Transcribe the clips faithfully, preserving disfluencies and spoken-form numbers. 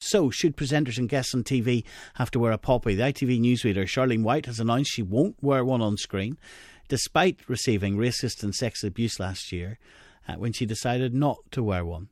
So, should presenters and guests on T V have to wear a poppy? The I T V newsreader Charlene White has announced she won't wear one on screen, despite receiving racist and sexist abuse last year uh, when she decided not to wear one.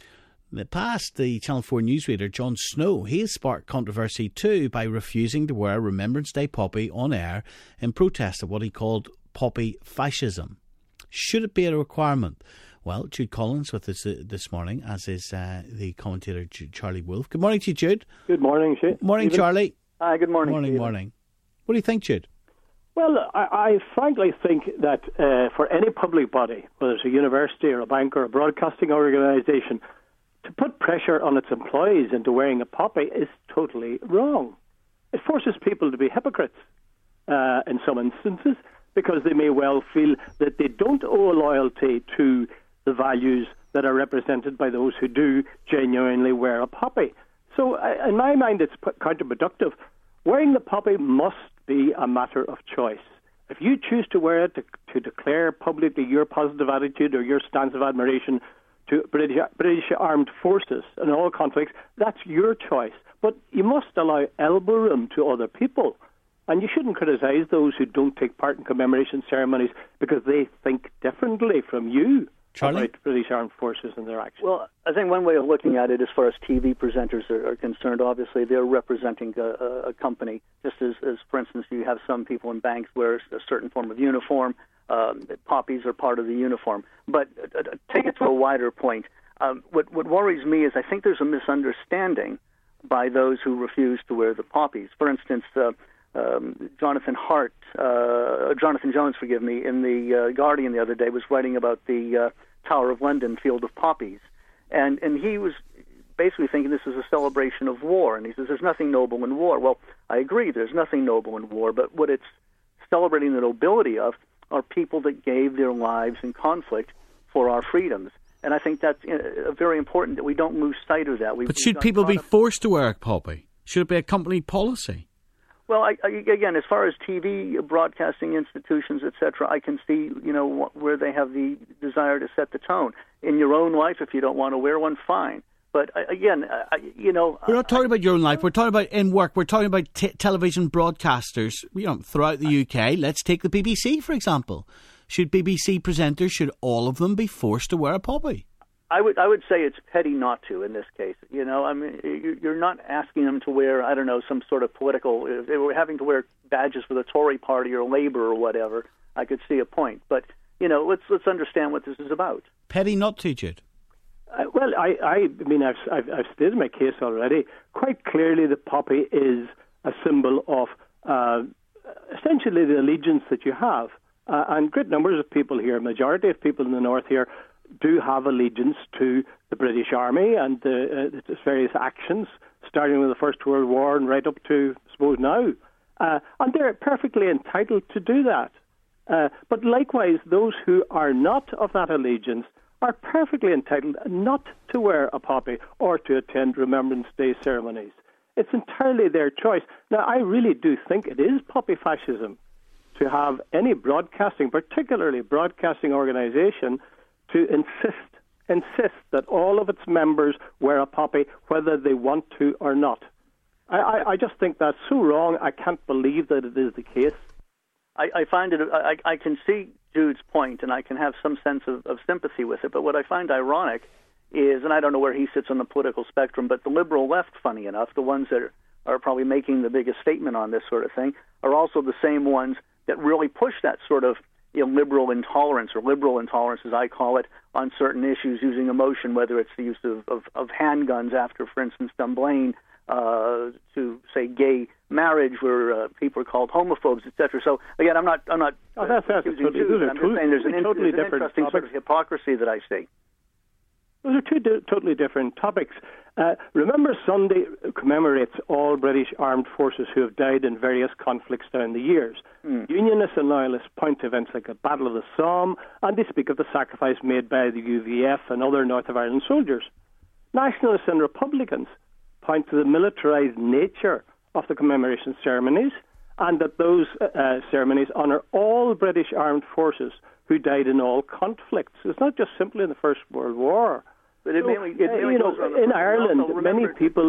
In the past, the Channel four newsreader Jon Snow, he has sparked controversy too by refusing to wear a Remembrance Day poppy on air in protest of what he called poppy fascism. Should it be a requirement? Well, Jude Collins with us this morning, as is uh, the commentator Charlie Wolfe. Good morning to you, Jude. Good morning, Shane. Morning, Stephen. Charlie. Hi, good morning. Morning, Stephen. morning. What do you think, Jude? Well, I, I frankly think that uh, for any public body, whether it's a university or a bank or a broadcasting organisation, to put pressure on its employees into wearing a poppy is totally wrong. It forces people to be hypocrites uh, in some instances, because they may well feel that they don't owe loyalty to the values that are represented by those who do genuinely wear a poppy. So uh, in my mind, it's counterproductive. Wearing the poppy must be a matter of choice. If you choose to wear it to, to declare publicly your positive attitude or your stance of admiration to British, British armed forces in all conflicts, that's your choice. But you must allow elbow room to other people. And you shouldn't criticise those who don't take part in commemoration ceremonies because they think differently from you Charlie? about British armed forces and their actions. Well, I think one way of looking at it, as far as T V presenters are, are concerned, obviously they're representing a, a company. Just as, as, for instance, you have some people in banks wear a certain form of uniform. Um, poppies are part of the uniform. But uh, take it to a wider point. Um, what, what worries me is I think there's a misunderstanding by those who refuse to wear the poppies. For instance, uh, um, Jonathan Hart, uh, Jonathan Jones, forgive me, in the uh, Guardian the other day was writing about the uh, Tower of London Field of Poppies. And, and he was basically thinking this is a celebration of war. And he says there's nothing noble in war. Well, I agree, there's nothing noble in war, but what it's celebrating the nobility of are people that gave their lives in conflict for our freedoms. And I think that's uh, very important that we don't lose sight of that. We've, but should people be forced to wear a poppy? Should it be a company policy? Well, I, I, again, as far as T V, broadcasting institutions, et cetera, I can see, you know, where they have the desire to set the tone. In your own life, if you don't want to wear one, fine. But again, I, you know... We're not talking I, about your own life. We're talking about in work. We're talking about t- television broadcasters, you know, throughout the U K. Let's take the B B C, for example. Should B B C presenters, should all of them be forced to wear a poppy? I would I would say it's petty not to in this case. You know, I mean, you're not asking them to wear, I don't know, some sort of political... If they were having to wear badges for the Tory party or Labour or whatever, I could see a point. But, you know, let's let's understand what this is about. Petty not to, Jude? Uh, well, I, I mean, I've, I've, I've stated my case already. Quite clearly, the poppy is a symbol of uh, essentially the allegiance that you have. Uh, and great numbers of people here, majority of people in the north here, do have allegiance to the British Army and the, uh, its various actions, starting with the First World War and right up to, I suppose, now. Uh, and they're perfectly entitled to do that. Uh, but likewise, those who are not of that allegiance are perfectly entitled not to wear a poppy or to attend Remembrance Day ceremonies. It's entirely their choice. Now, I really do think it is poppy fascism to have any broadcasting, particularly broadcasting organisation, to insist insist that all of its members wear a poppy, whether they want to or not. I, I, I just think that's so wrong. I can't believe that it is the case. I, I find it. I, I can see Jude's point, and I can have some sense of, of sympathy with it. But what I find ironic is, and I don't know where he sits on the political spectrum, but the liberal left, funny enough, the ones that are, are probably making the biggest statement on this sort of thing, are also the same ones that really push that sort of, you know, liberal intolerance, or liberal intolerance as I call it, on certain issues using emotion, whether it's the use of, of, of handguns after, for instance, Dunblane, uh, to, say, gay marriage, where uh, people are called homophobes, et cetera. So, again, I'm not I'm not oh, that's, that's accusing totally, Jews, I'm just saying there's an, totally there's an interesting topics. sort of hypocrisy that I see. Those are two di- totally different topics. Uh, Remember Sunday commemorates all British armed forces who have died in various conflicts down the years. Mm. Unionists and loyalists point to events like the Battle of the Somme, and they speak of the sacrifice made by the U V F and other North of Ireland soldiers. Nationalists and Republicans point to the militarised nature of the commemoration ceremonies, and that those uh, ceremonies honour all British armed forces who died in all conflicts. It's not just simply in the First World War. But it so, mainly, it mainly uh, you know, goes on the in Ireland, many people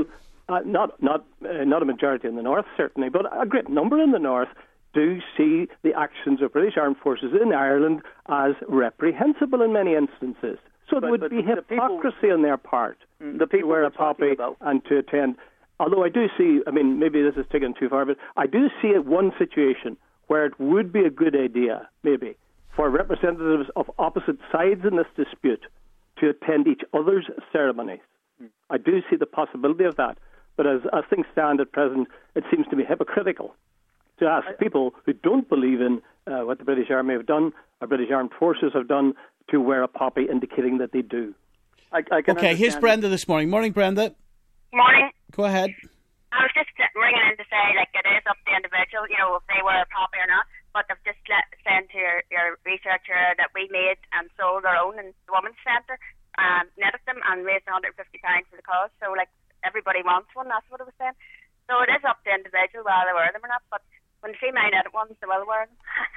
uh, not not uh, not a majority in the north certainly, but a great number in the north do see the actions of British Armed Forces in Ireland as reprehensible in many instances. So But- it would but be the people- hypocrisy on their part The to people wear we're a poppy talking about. and to attend. Although I do see, I mean, maybe this is taken too far, but I do see it one situation where it would be a good idea, maybe, for representatives of opposite sides in this dispute to attend each other's ceremonies. I do see the possibility of that. But as, as things stand at present, it seems to be hypocritical to ask people who don't believe in uh, what the British Army have done, or British Armed Forces have done, to wear a poppy indicating that they do. I, I can Okay, here's understand- Brenda this morning. Morning, Brenda. Morning. Go ahead. I was just ringing in to say, like, it is up to the individual, you know, if they wear a poppy or not. But they've just let, sent to your, your researcher that we made and sold our own in the Women's Centre, and netted them and raised one hundred fifty pounds for the cause. So, like, everybody wants one, that's what I was saying. So it is up to the individual whether they wear them or not. But when they see my netted ones, they will wear them.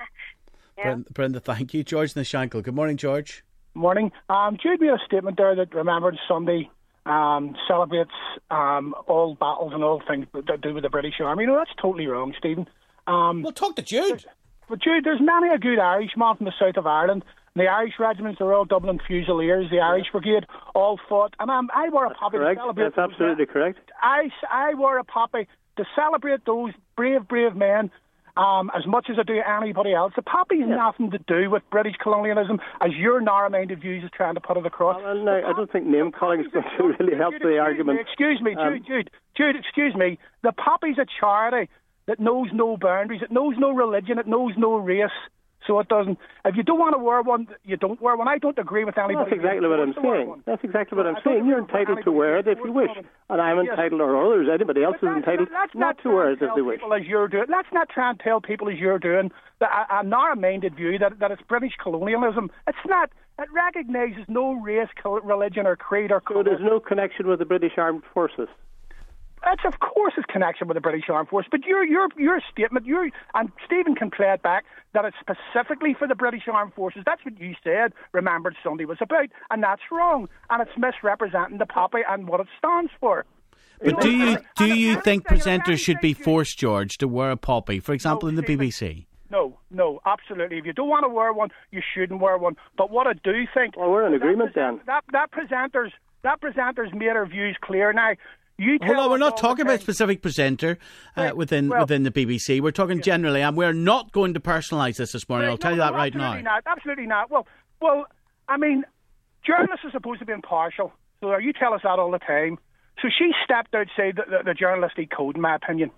Yeah. Brenda, Brenda, thank you. George in the Shankill. Good morning, George. Morning. Um, Jude made a statement there that Remembrance Sunday um, celebrates um, all battles and all things that do with the British Army. You know, that's totally wrong, Stephen. Um, Well, talk to Jude. but Jude, there's many a good Irishman from the south of Ireland. The Irish regiments, the Royal Dublin Fusiliers, the Irish Brigade, all fought. And um, I wore a poppy Correct. to celebrate That's those absolutely men. correct. I, I wore a poppy to celebrate those brave, brave men. Um, as much as I do anybody else. The poppy has nothing to do with British colonialism, as your narrow-minded views is trying to put it across. Well, no, I don't think name calling is going to really help Jude, the excuse argument. Me, excuse me, Um, Jude, Jude, Jude, excuse me. The poppy's a charity that knows no boundaries, it knows no religion, it knows no race. So it doesn't. If you don't want to wear one, you don't wear one. I don't agree with anybody. Well, that's exactly what I'm who wants to wear saying. one. That's exactly what I'm I don't saying. You're agree with entitled to anybody wear it who if you wants wish. to wear it. And I'm Yes. entitled, or others, anybody else is But that's- entitled let's not to wear it try if and they tell wish. people as you're doing. Let's not try and tell people as you're doing that a, a narrow-minded view that, that it's British colonialism. It's not. It recognises no race, col- religion, or creed or So colour. there's no connection with the British Armed Forces. That's of course its connection with the British Armed Force, but your your your statement, your and Stephen can play it back that it's specifically for the British Armed Forces. That's what you said. Remembrance Sunday was about, and that's wrong, and it's misrepresenting the poppy and what it stands for. But do you do And you if think anything- if presenters should be anything, forced, George, to wear a poppy? For example, No, in the B Stephen. B C. No, no, absolutely. If you don't want to wear one, you shouldn't wear one. But what I do think, Well, we're in that agreement present- then. That that presenters that presenters made our views clear. Now, you Hold tell on, we're us not all talking the about time- specific presenter uh, Right, within well- within the B B C. We're talking generally, and we're not going to personalise this this morning. Right, I'll tell no, you that no, right absolutely now. Not, absolutely not. Well, well, I mean, journalists are supposed to be impartial. So you tell us that all the time. So she stepped outside the, the, the journalistic code, in my opinion.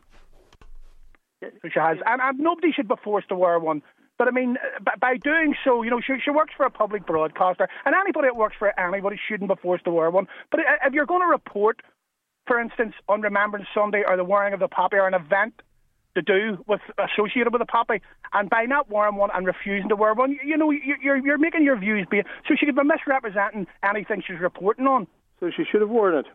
So she has, and, and nobody should be forced to wear one. But I mean, by, by doing so, you know, she, she works for a public broadcaster, and anybody that works for anybody shouldn't be forced to wear one. But if you're going to report, for instance, on Remembrance Sunday or the wearing of the poppy or an event to do with associated with the poppy, and by not wearing one and refusing to wear one, you, you know, you, you're you're making your views be so she could be misrepresenting anything she's reporting on. So she should have worn it.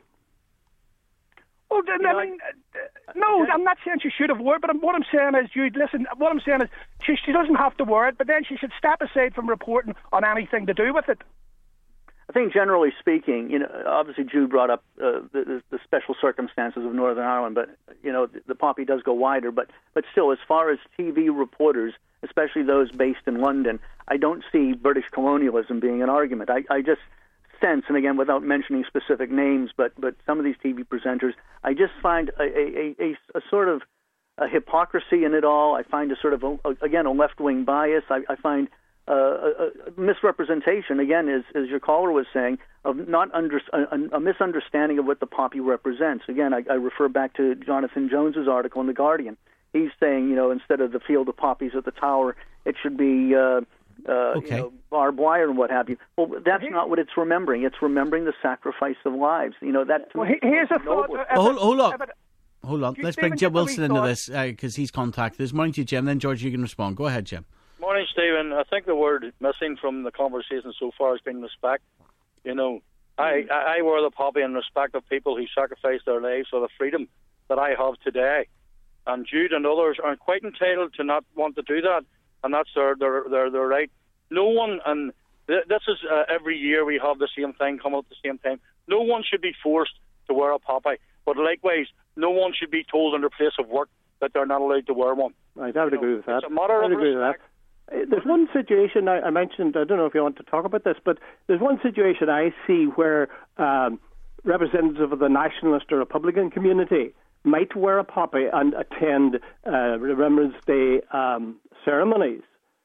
Well, then, I mean, uh, no, I'm not saying she should have worn it, but I'm, what I'm saying is, Jude, listen, what I'm saying is she, she doesn't have to wear it, but then she should step aside from reporting on anything to do with it. I think generally speaking, you know, obviously Jude brought up uh, the, the special circumstances of Northern Ireland, but you know, the, the poppy does go wider. But but still, as far as T V reporters, especially those based in London, I don't see British colonialism being an argument. I, I just sense, and again, without mentioning specific names, but but some of these T V presenters, I just find a a, a, a sort of a hypocrisy in it all. I find a sort of a, again a left wing bias. I, I find. Uh, a, a misrepresentation, again, as, as your caller was saying, of not under, a, a misunderstanding of what the poppy represents. Again, I, I refer back to Jonathan Jones's article in The Guardian. He's saying, you know, instead of the field of poppies at the Tower, it should be uh, uh, Okay. you know, barbed wire and what have you. Well, that's not what it's remembering. It's remembering the sacrifice of lives. You know, that to Well, me he- here's a is thought. noble. uh, Oh, hold, hold on. if it- Hold on. You- Let's Stephen, bring Jim give me a Wilson wee into thought. this because he's contacted us. Morning to you, Jim. Then, George, you can respond. Go ahead, Jim. Morning, Stephen. I think the word missing from the conversation so far has been respect. You know, I, I, I wear the poppy in respect of people who sacrificed their lives for the freedom that I have today. And Jude and others are quite entitled to not want to do that, and that's their their their, their right. No one, and th- this is uh, every year we have the same thing come out at the same time. No one should be forced to wear a poppy. But likewise, no one should be told in their place of work that they're not allowed to wear one. Right, I would You agree know, with that. It's a matter I would of agree with that. respect. Uh, There's one situation I, I mentioned, I don't know if you want to talk about this, but there's one situation I see where um, representatives of the nationalist or Republican community might wear a poppy and attend uh, Remembrance Day um, ceremonies,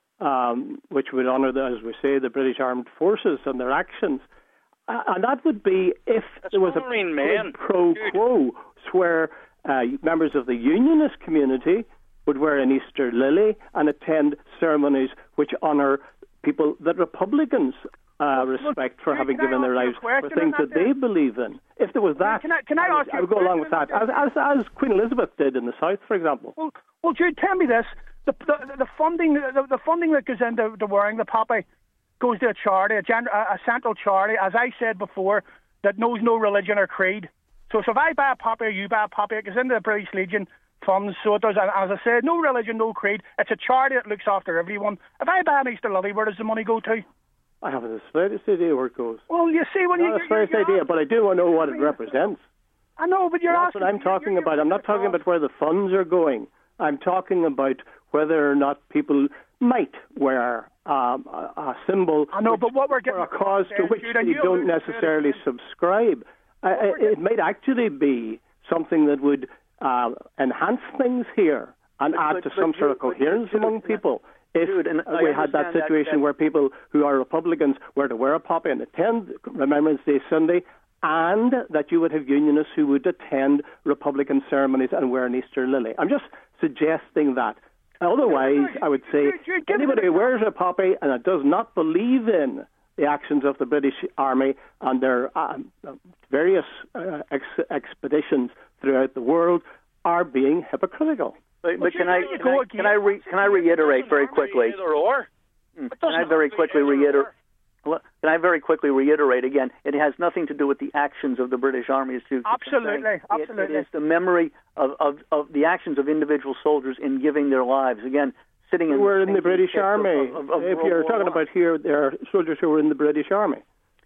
um, which would honour, the, as we say, the British Armed Forces and their actions. Uh, and that would be if That's there was a honoring men. pro quo where uh, members of the Unionist community would wear an Easter lily and attend ceremonies which honour people that Republicans uh, respect for can having I given their ask you a lives for question things on that that they then? believe in. If there was that, Can I- can I would, ask you I would a go along with question that, on as, as, as Queen Elizabeth did in the South, for example. Well, well, Jude, tell me this: the the, the funding, the, the funding that goes into the wearing the poppy, goes to a charity, a, gen, a, a central charity, as I said before, that knows no religion or creed. So, so if I buy a poppy or you buy a poppy, it goes into the British Legion funds. So it does. And as I said, no religion, no creed. It's a charity that looks after everyone. If I buy an Easter lily, where does the money go to? I haven't the slightest idea where it goes. Well, you see, when you, Not the you're, slightest you're idea, asking- but I do know what it represents. I know, but you're That's asking. what I'm talking you're, you're about. I'm not talking about where the funds are going. I'm talking about whether or not people might wear um, a, a symbol I know, which, but what we're getting for a cause to there, which Jude, and they you don't alluded to it necessarily again. subscribe. Uh, it might actually be something that would uh, enhance things here and But- add but- to but some Jude- sort of but coherence Jude, among people. If Jude, and I we had that understand that- situation that- where people who are Republicans were to wear a poppy and attend Remembrance Day Sunday, and that you would have Unionists who would attend Republican ceremonies and wear an Easter lily. I'm just suggesting that. Otherwise, I would say Jude, Jude, give me anybody the- who wears a poppy and that does not believe in the actions of the British Army and their um, various uh, ex- expeditions throughout the world are being hypocritical. But, but you- can I you can go I, can I, re, can I reiterate very quickly? Either or. Mm. It Can doesn't I very have to be quickly either reiterate? or. Can I very quickly reiterate again? It has nothing to do with the actions of the British Army. As you keep Absolutely, saying. absolutely. It, it is the memory of, of, of the actions of individual soldiers in giving their lives. Again, sitting in Who were the in the British pits of- Army. of- of If World you're War talking One. about here, there are soldiers who were in the British Army.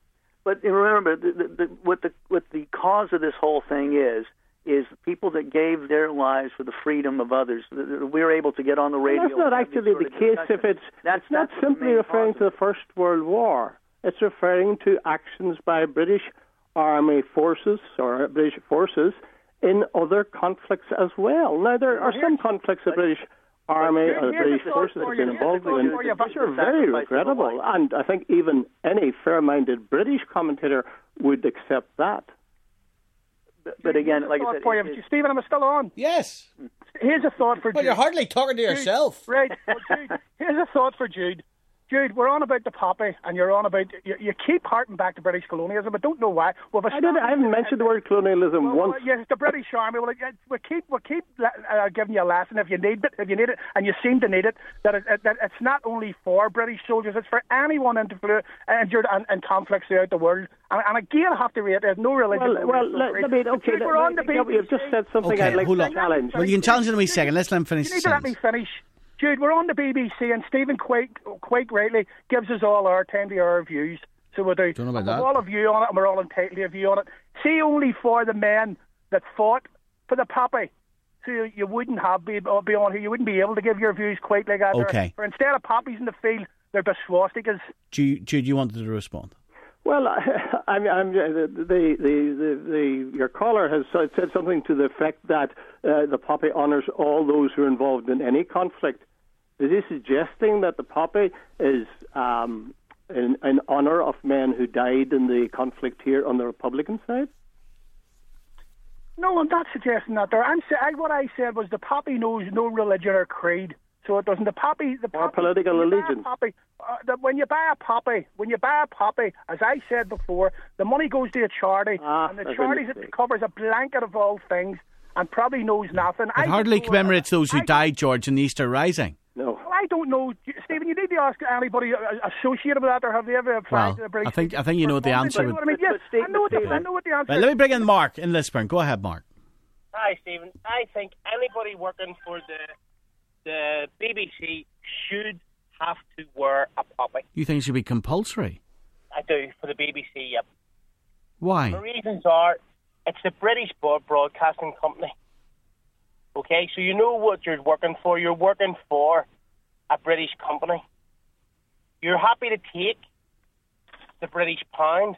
But remember, the, the, the, what the what the cause of this whole thing is is people that gave their lives for the freedom of others. We're able to get on the radio. Well, that's not and have these actually sort the of case discussions. if it's, That's- it's not that's what the simply main referring cause to the First World War. It's referring to actions by British Army forces or British forces in other conflicts as well. Now, there are some conflicts the British Army Here's or the the British thought forces for have been you. involved Here's the in, thought for you. which are The very sacrifice of the regrettable. life. And I think even any fair-minded British commentator would accept that. But, but again, like I thought said, for you. it- it- Stephen, am I still on? Yes. Here's a thought for Well, Jude. you're hardly talking to Jude, yourself. Right. Well, Jude, here's a thought for Jude. Jude, we're on about the poppy, and you're on about you, you keep harping back to British colonialism. I don't know why. Well, I, didn't, I haven't mentioned the word colonialism Well, once. well, yes, the British Army. Well, it, we keep we keep uh, giving you a lesson if you need it, if you need it, and you seem to need it. That, it, that it's not only for British soldiers; it's for anyone injured injured in, in conflicts throughout the world. And, and again, I have to reiterate: there's no religion. Well, no well race, no let, creed. let me, But okay, Jude, let, we're on the let, you- B B C. you've just said something Okay, I'd like hold to on. challenge. Well, you can challenge it in a wee second. Let's let him finish You the need to let me sentence. finish. Jude, we're on the B B C, and Stephen Quake, Quake rightly gives us all our time to our views. So we do. Don't know about And that. we've all a view on it, and we're all entitled to a view on it. See only for the men that fought for the poppy. So you, you wouldn't have be, uh, be on here. You wouldn't be able to give your views quite like that. Okay. Or instead of poppies in the field, they're the swastikas. Jude, Jude, you wanted to respond. Well, I'm, I'm, the, the, the, the, the, your caller has said something to the effect that uh, the poppy honours all those who are involved in any conflict. Is he suggesting that the poppy is um, in, in honour of men who died in the conflict here on the Republican side? No, I'm not suggesting that. There, I'm sa- I, what I said was the poppy knows no religion or creed, so it doesn't. The poppy, the Or poppy, political when you buy a allegiance. Poppy, uh, the, when you buy a poppy, when you buy a poppy, as I said before, the money goes to a charity, Ah, and the that's a charity mistake. covers a blanket of all things, and probably knows nothing. It I hardly don't know- commemorates those who I- died, George, in the Easter Rising. No. Well, I don't know, Stephen. You need to ask anybody uh, associated with that, or have they ever applied Well, to the British? I think- I think you know what the Funding? answer You know would- what I mean? But- Yes, but Steve- I know what the, Stephen- I know what the answer. Right, let me bring in Mark in Lisburn. Go ahead, Mark. Hi, Stephen. I think anybody working for the the B B C should have to wear a poppy. You think it should be compulsory? I do, for the B B C, yep. Why? The reasons are It's the British Broadcasting Company. Okay, so you know what you're working for. You're working for a British company. You're happy to take the British pound.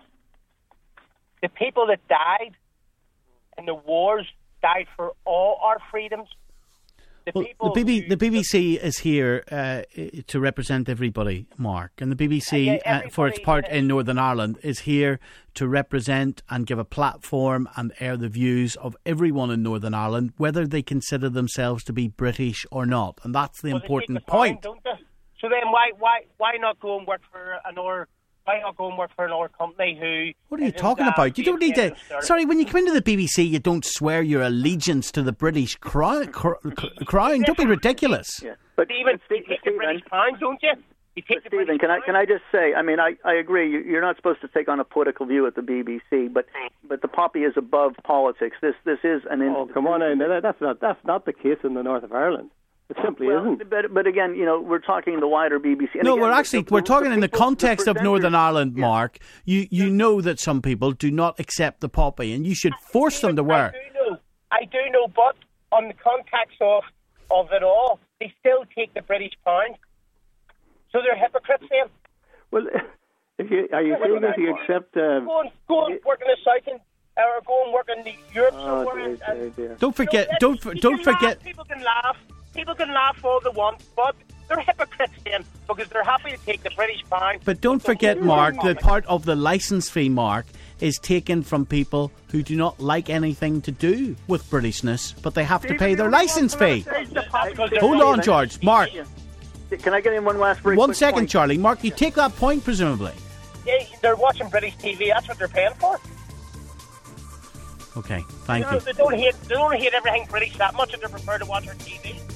The people that died in the wars died for all our freedoms. The, well, people the, B B, who, the B B C is here uh, to represent everybody, Mark. And the B B C, uh, yeah, uh, for its part uh, in Northern Ireland, is here to represent and give a platform and air the views of everyone in Northern Ireland, whether they consider themselves to be British or not. And that's the well, important the point. Time, don't they? So then why, why, why not go and work for another... Why not go and work for another company who... What are you talking about? You don't need to... Sorry, when you come into the B B C, you don't swear your allegiance to the British crown. crown. Don't be ridiculous. Yeah. But Stephen, but you take the British pound, don't you? You take the Stephen, can I can I just say? I mean, I, I agree. You're not supposed to take on a political view at the B B C, but but the poppy is above politics. This this is an. Oh, come on! Now, that's not that's not the case in the north of Ireland. It simply well, isn't. But, but again, you know, we're talking the wider B B C. And no, again, we're actually the, we're the, talking the in the people, context the of Northern Ireland, yeah. Mark. You you know that some people do not accept the poppy, and you should force them to wear. I do know, I do know, but on the context of of it all, they still take the British pound. So they're hypocrites then. Well, if you are you saying if you accept? Uh, go and go and work in the south and or go and work in the Europe oh, somewhere. dear, dear, dear. Don't forget. You know, don't you don't can forget. Laugh, people can laugh. People can laugh all they want, but they're hypocrites then because they're happy to take the British pound. But don't forget, Mark, that part of the licence fee, Mark, is taken from people who do not like anything to do with Britishness, but they have to pay their licence fee. Hold on, George. Mark. Can I get in one last brief One second, point? Charlie. Mark, you take that point, presumably. Yeah, they're watching British T V. That's what they're paying for. Okay, thank you. Know, you. They don't hate. They don't hate everything British that much, and they're prepared to watch our T V.